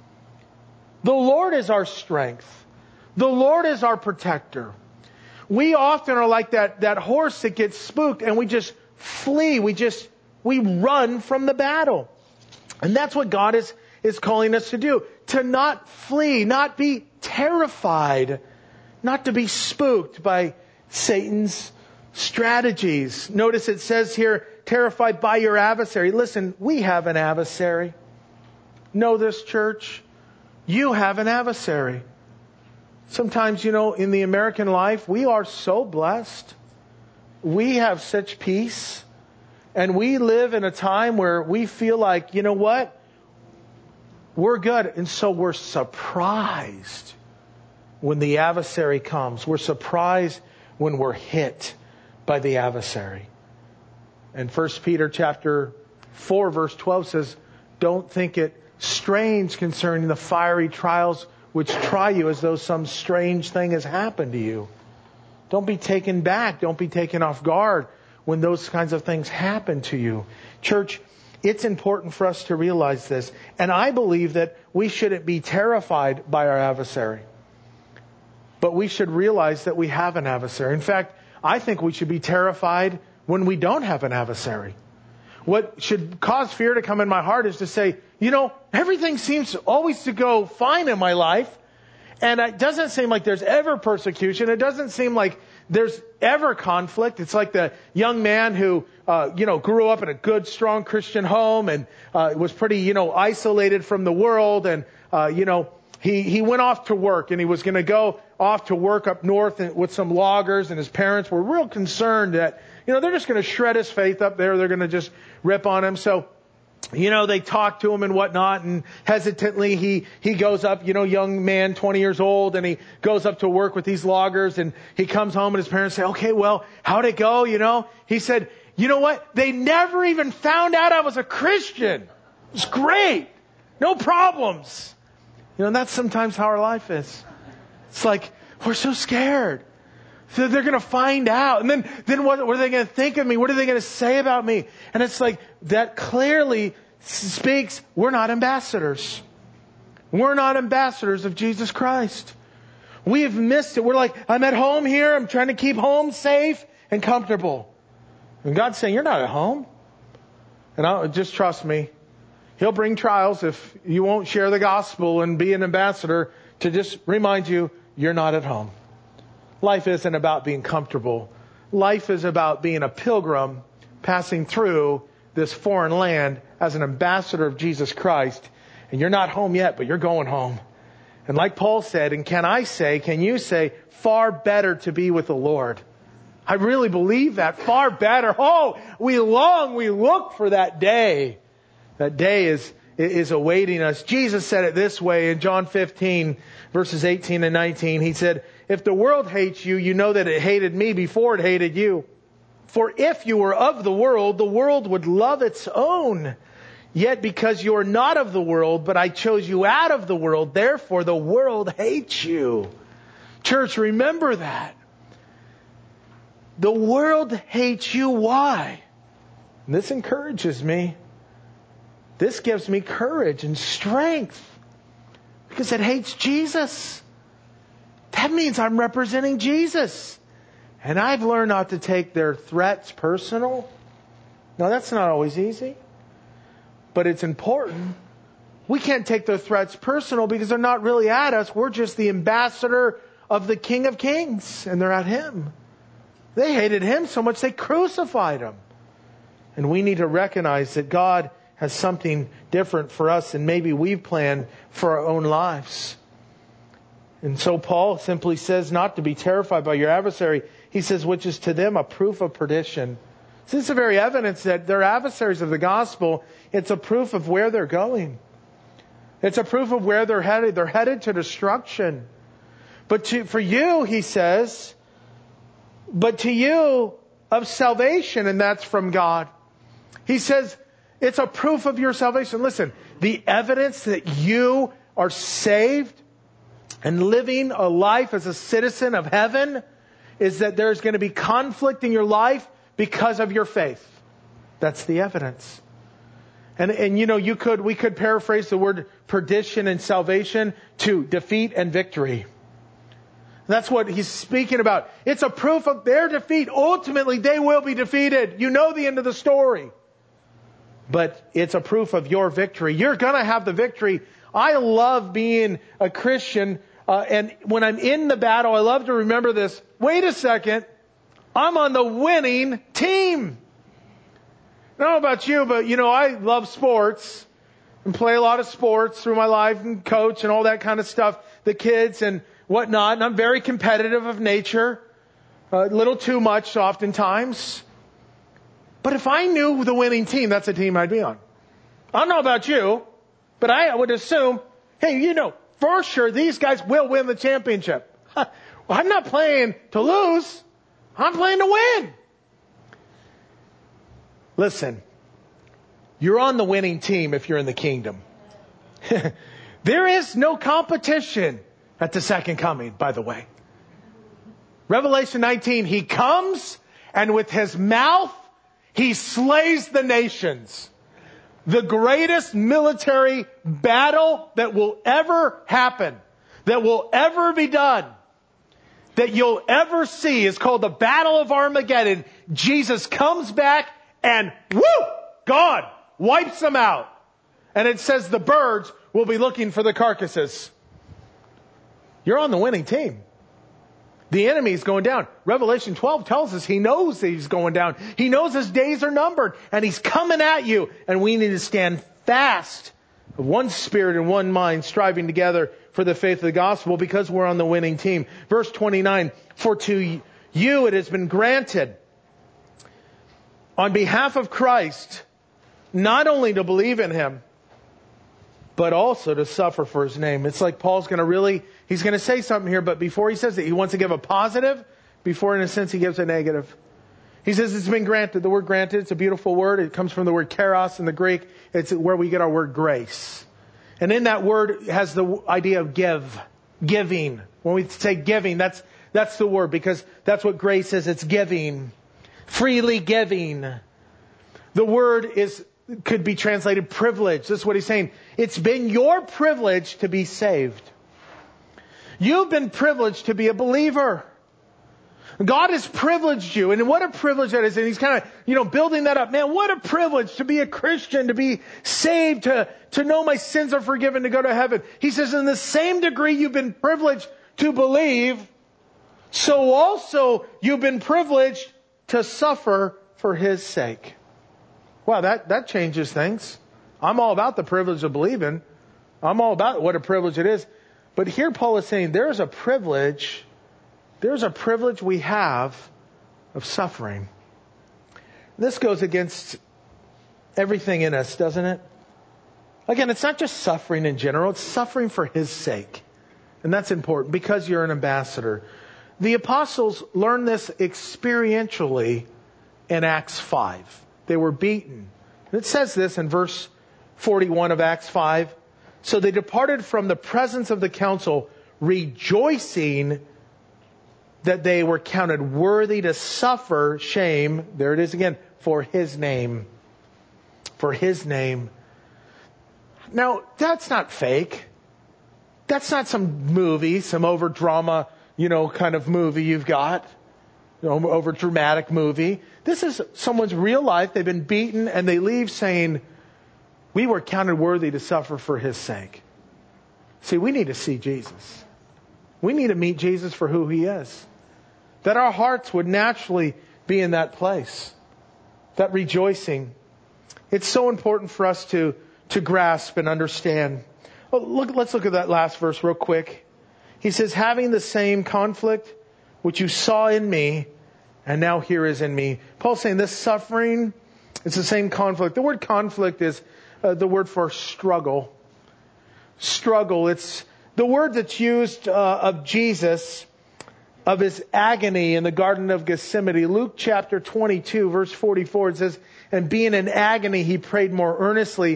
The Lord is our strength. The Lord is our protector. We often are like that horse that gets spooked and we just flee. We run from the battle. And that's what God is calling us to do. To not flee, not be terrified, not to be spooked by Satan's strategies. Notice it says here, terrified by your adversary. Listen, we have an adversary. Know this, church. You have an adversary. Sometimes, in the American life, we are so blessed. We have such peace. And we live in a time where we feel like, you know what? We're good. And so we're surprised when the adversary comes. We're surprised when we're hit by the adversary. And 1 Peter chapter 4 verse 12 says, don't think it strange concerning the fiery trials which try you as though some strange thing has happened to you. Don't be taken back. Don't be taken off guard when those kinds of things happen to you. Church, it's important for us to realize this. And I believe that we shouldn't be terrified by our adversary. But we should realize that we have an adversary. In fact, I think we should be terrified when we don't have an adversary. What should cause fear to come in my heart is to say, everything seems always to go fine in my life. And it doesn't seem like there's ever persecution. It doesn't seem like there's ever conflict. It's like the young man who, grew up in a good, strong Christian home and was pretty, isolated from the world. And, he went off to work and he was going to go off to work up north with some loggers. And his parents were real concerned that, they're just going to shred his faith up there. They're going to just rip on him. So, they talk to him and whatnot, and hesitantly he goes up, young man, 20 years old, and he goes up to work with these loggers, and he comes home and his parents say, okay, well, how'd it go? He said, you know what? They never even found out I was a Christian. It was great. No problems. And that's sometimes how our life is. It's like, we're so scared. So they're going to find out. And then what are they going to think of me? What are they going to say about me? And it's like, that clearly speaks, we're not ambassadors. We're not ambassadors of Jesus Christ. We have missed it. We're like, I'm at home here. I'm trying to keep home safe and comfortable. And God's saying, you're not at home. And just trust me. He'll bring trials if you won't share the gospel and be an ambassador to just remind you, you're not at home. Life isn't about being comfortable. Life is about being a pilgrim passing through this foreign land as an ambassador of Jesus Christ. And you're not home yet, but you're going home. And like Paul said, and can you say, far better to be with the Lord. I really believe that. Far better. Oh, we look for that day. That day is awaiting us. Jesus said it this way in John 15, verses 18 and 19. He said, if the world hates you, you know that it hated me before it hated you. For if you were of the world would love its own. Yet because you are not of the world, but I chose you out of the world, therefore the world hates you. Church, remember that. The world hates you. Why? And this encourages me. This gives me courage and strength. Because it hates Jesus. That means I'm representing Jesus. And I've learned not to take their threats personal. Now, that's not always easy. But it's important. We can't take their threats personal because they're not really at us. We're just the ambassador of the King of Kings. And they're at Him. They hated Him so much they crucified Him. And we need to recognize that God has something different for us than maybe we've planned for our own lives. And so Paul simply says not to be terrified by your adversary. He says, which is to them a proof of perdition. So this is the very evidence that they're adversaries of the gospel. It's a proof of where they're going. It's a proof of where they're headed. They're headed to destruction. But for you, he says, but to you of salvation, and that's from God. He says, it's a proof of your salvation. Listen, the evidence that you are saved and living a life as a citizen of heaven is that there's going to be conflict in your life because of your faith. That's the evidence. And we could paraphrase the word perdition and salvation to defeat and victory. That's what he's speaking about. It's a proof of their defeat. Ultimately, they will be defeated. You know the end of the story. But it's a proof of your victory. You're going to have the victory. I love being a Christian. And when I'm in the battle, I love to remember this. Wait a second. I'm on the winning team. I don't know about you, but I love sports and play a lot of sports through my life and coach and all that kind of stuff. The kids and whatnot. And I'm very competitive of nature. A little too much oftentimes. But if I knew the winning team, that's the team I'd be on. I don't know about you, but I would assume, hey, for sure these guys will win the championship. Well, I'm not playing to lose. I'm playing to win. Listen, you're on the winning team if you're in the kingdom. There is no competition at the second coming, by the way. Revelation 19, he comes and with his mouth, he slays the nations. The greatest military battle that will ever happen, that will ever be done, that you'll ever see is called the Battle of Armageddon. Jesus comes back and God wipes them out. And it says the birds will be looking for the carcasses. You're on the winning team. The enemy's going down. Revelation 12 tells us he knows that he's going down. He knows his days are numbered and he's coming at you. And we need to stand fast of one spirit and one mind, striving together for the faith of the gospel because we're on the winning team. Verse 29, for to you it has been granted on behalf of Christ, not only to believe in him, but also to suffer for his name. It's like Paul's he's going to say something here, but before he says it, he wants to give a positive, before in a sense he gives a negative. He says it's been granted. The word granted, it's a beautiful word. It comes from the word charos in the Greek. It's where we get our word grace. And in that word it has the idea of giving. When we say giving, that's the word, because that's what grace is. It's giving. Freely giving. The word could be translated privilege. This is what he's saying. It's been your privilege to be saved. You've been privileged to be a believer. God has privileged you. And what a privilege that is. And he's kind of, building that up. Man, what a privilege to be a Christian, to be saved, to know my sins are forgiven, to go to heaven. He says, in the same degree you've been privileged to believe, so also you've been privileged to suffer for his sake. Wow, that changes things. I'm all about the privilege of believing. I'm all about what a privilege it is. But here Paul is saying there's a privilege we have of suffering. This goes against everything in us, doesn't it? Again, it's not just suffering in general, it's suffering for his sake. And that's important because you're an ambassador. The apostles learned this experientially in Acts 5. They were beaten. It says this in verse 41 of Acts 5. So they departed from the presence of the council, rejoicing that they were counted worthy to suffer shame. There it is again, for his name. For his name. Now, that's not fake. That's not some movie, some over drama, kind of movie you've got. Over dramatic movie. This is someone's real life. They've been beaten and they leave saying, we were counted worthy to suffer for his sake. See, we need to see Jesus. We need to meet Jesus for who he is. That our hearts would naturally be in that place. That rejoicing. It's so important for us to grasp and understand. Let's look at that last verse real quick. He says, having the same conflict which you saw in me, and now here is in me. Paul's saying this suffering, it's the same conflict. The word conflict is the word for struggle. Struggle. It's the word that's used of Jesus, of his agony in the Garden of Gethsemane. Luke chapter 22, verse 44, it says, and being in agony, he prayed more earnestly.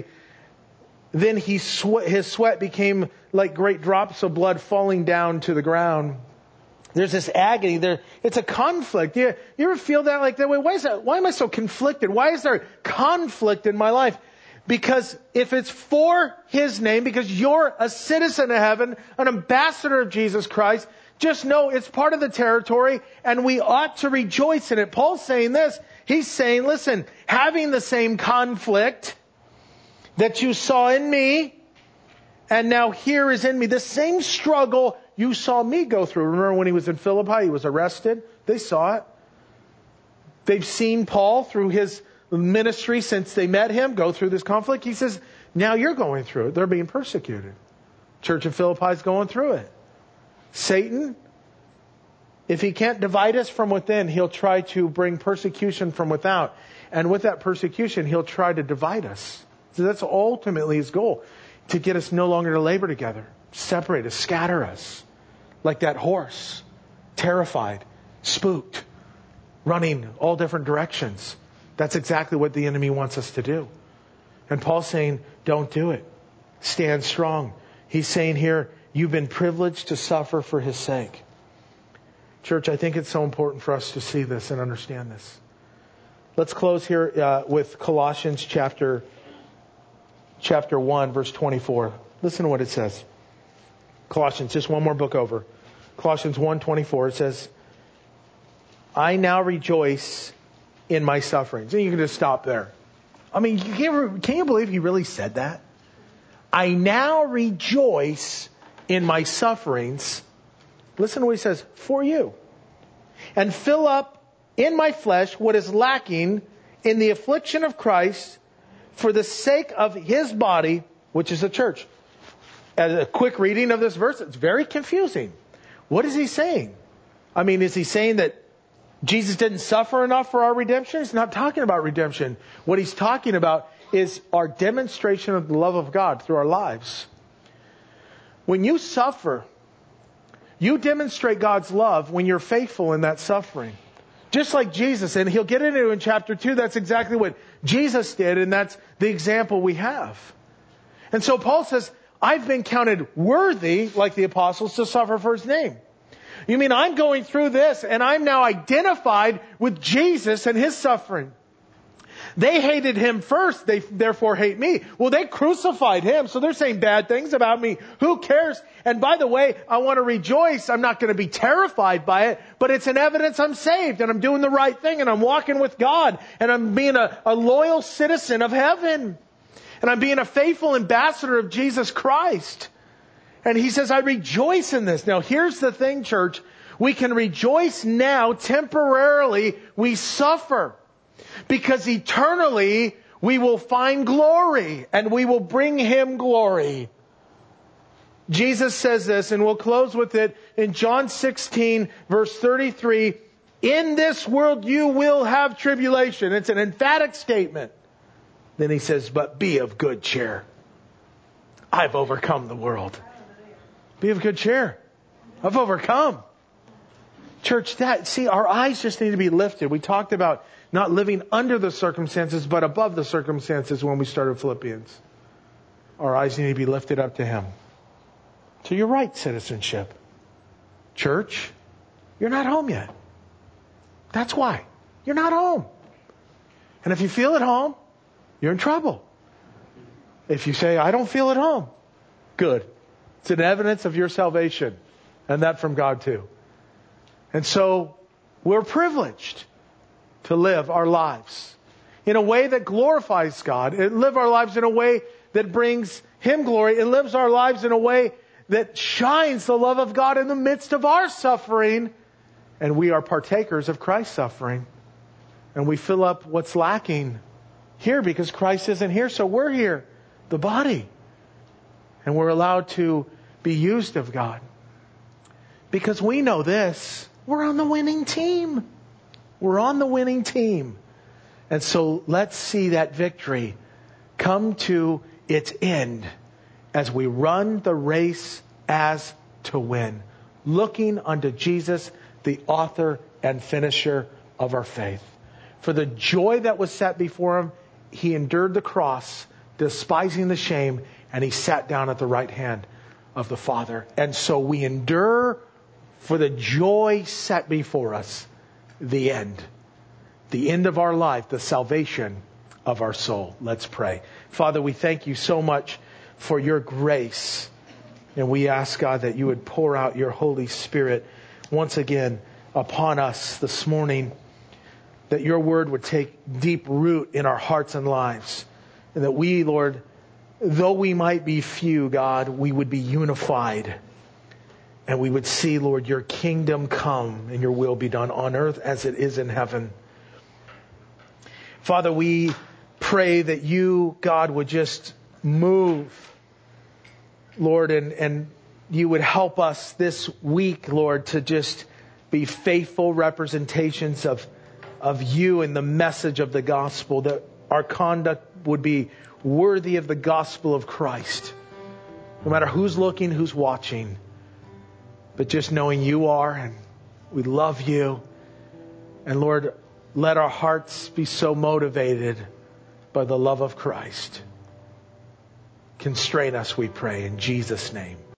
Then his sweat became like great drops of blood falling down to the ground. There's this agony there. It's a conflict. You ever feel that like that way? Why am I so conflicted? Why is there conflict in my life? Because if it's for his name, because you're a citizen of heaven, an ambassador of Jesus Christ, just know it's part of the territory and we ought to rejoice in it. Paul's saying this. He's saying, listen, having the same conflict that you saw in me, and now here is in me, the same struggle you saw me go through. Remember when he was in Philippi, he was arrested. They saw it. They've seen Paul through his ministry since they met him go through this conflict. He says, now you're going through it. They're being persecuted. Church of Philippi is going through it. Satan, if he can't divide us from within, he'll try to bring persecution from without. And with that persecution, he'll try to divide us. So that's ultimately his goal, to get us no longer to labor together, separate us, scatter us, like that horse, terrified, spooked, running all different directions. That's exactly what the enemy wants us to do. And Paul's saying, don't do it. Stand strong. He's saying here, you've been privileged to suffer for His sake. Church, I think it's so important for us to see this and understand this. Let's close here with Colossians chapter 1, verse 24. Listen to what it says. Colossians, just one more book over. Colossians 1:24, it says, I now rejoice in my sufferings. And you can just stop there. I mean, can you believe he really said that? I now rejoice in my sufferings. Listen to what he says, for you. And fill up in my flesh what is lacking in the affliction of Christ for the sake of His body, which is the church. As a quick reading of this verse, it's very confusing. What is he saying? I mean, is he saying that Jesus didn't suffer enough for our redemption? He's not talking about redemption. What he's talking about is our demonstration of the love of God through our lives. When you suffer, you demonstrate God's love when you're faithful in that suffering. Just like Jesus, and he'll get into it in chapter 2, that's exactly what Jesus did, and that's the example we have. And so Paul says, I've been counted worthy, like the apostles, to suffer for His name. You mean I'm going through this and I'm now identified with Jesus and His suffering. They hated Him first, they therefore hate me. Well, they crucified Him, so they're saying bad things about me. Who cares? And by the way, I want to rejoice. I'm not going to be terrified by it, but it's an evidence I'm saved and I'm doing the right thing and I'm walking with God and I'm being a loyal citizen of heaven. And I'm being a faithful ambassador of Jesus Christ. And he says, I rejoice in this. Now, here's the thing, church. We can rejoice now. Temporarily, we suffer. Because eternally, we will find glory. And we will bring Him glory. Jesus says this, and we'll close with it in John 16, verse 33. In this world, you will have tribulation. It's an emphatic statement. Then He says, but be of good cheer. I've overcome the world. Be of good cheer. I've overcome. Church, our eyes just need to be lifted. We talked about not living under the circumstances, but above the circumstances when we started Philippians. Our eyes need to be lifted up to Him. To your right citizenship. Church, you're not home yet. That's why. You're not home. And if you feel at home, you're in trouble. If you say, I don't feel at home, good. It's an evidence of your salvation. And that from God too. And so, we're privileged to live our lives in a way that glorifies God. And live our lives in a way that brings Him glory. And lives our lives in a way that shines the love of God in the midst of our suffering. And we are partakers of Christ's suffering. And we fill up what's lacking here because Christ isn't here, so we're here, the body. And we're allowed to be used of God. Because we know this, we're on the winning team. We're on the winning team. And so let's see that victory come to its end as we run the race as to win. Looking unto Jesus, the author and finisher of our faith. For the joy that was set before Him, He endured the cross, despising the shame, and He sat down at the right hand of the Father. And so we endure for the joy set before us, the end of our life, the salvation of our soul. Let's pray. Father, we thank You so much for Your grace. And we ask, God, that You would pour out Your Holy Spirit once again upon us this morning. That Your word would take deep root in our hearts and lives. And that we, Lord, though we might be few, God, we would be unified. And we would see, Lord, Your kingdom come and Your will be done on earth as it is in heaven. Father, we pray that You, God, would just move, Lord, and You would help us this week, Lord, to just be faithful representations of You and the message of the gospel, that our conduct would be worthy of the gospel of Christ. No matter who's looking, who's watching, but just knowing You are, and we love You. And Lord, let our hearts be so motivated by the love of Christ. Constrain us, we pray, in Jesus' name.